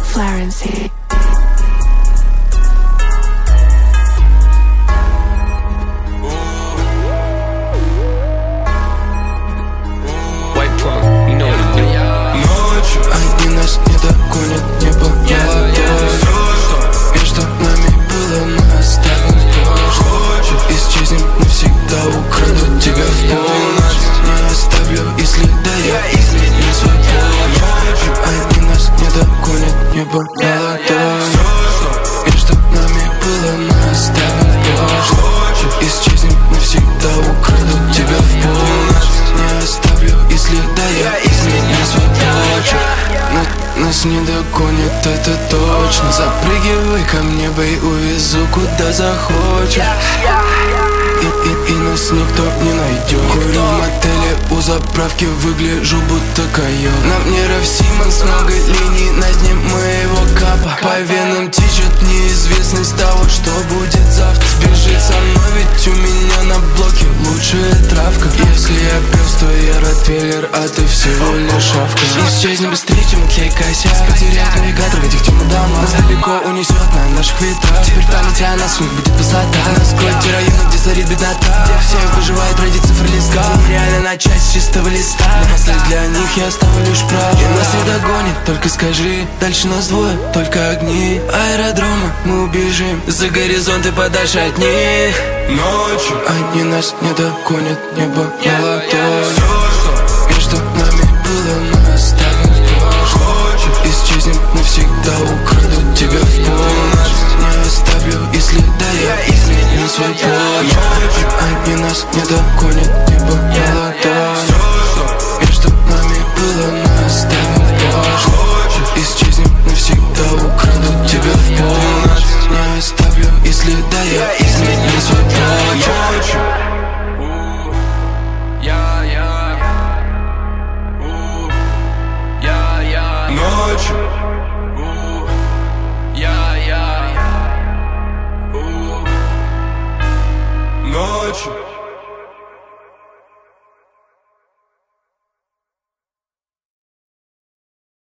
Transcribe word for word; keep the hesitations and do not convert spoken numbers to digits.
Florence. Они нас не догонят, небо молодое. Между нами было, мы оставим в прошлом. Исчезнем навсегда, украду тебя в полночь. Не оставлю и следа, я изменю свой путь. Они нас не догонят, небо молодое. Между нами было, мы оставим в прошлом. Исчезнем навсегда, украду тебя в полночь. Не оставлю и следа, я изменю свой путь. Нас не догонит, это точно. Запрыгивай ко мне, бей, увезу куда захочешь. И, и, и нас никто не найдет. Курю в мотеле у заправки, выгляжу будто койот. На мне Раф Симмонс, много линий на дне моего капа. По венам течет неизвестность того, что будет завтра. Сбежит со мной, ведь у меня на блоке лучшая травка. Если я пес, то я ротвейлер, а ты всего лишь шавка. Исчезнем быстрее, чем клей косяк. Потерять навигатор в этих чемоданах. Нас далеко унесет на наших ветрах. Теперь в памяти о нас у них будет высота. Насквозь районы, где царит беднота, где все выживают ради цифр листка. Реально начать с чистого листа, но после для них я оставлю лишь прав. И нас не догонит, только скажи. Дальше нас двое, только огни аэродрома, мы убежим за горизонты подальше от них. Ночью они нас не догонят, небо молодое. Между нами было, мы оставим в прошлом. Исчезнем навсегда, украду тебя в полночь. Не оставлю и следа, я изменю свой путь. Они нас не догонят, небо молодое. Между нами было, мы оставим в прошлом. Исчезнем навсегда, украду тебя в полночь. Не оставлю и следа, я изменю свой путь. Ночью Ночью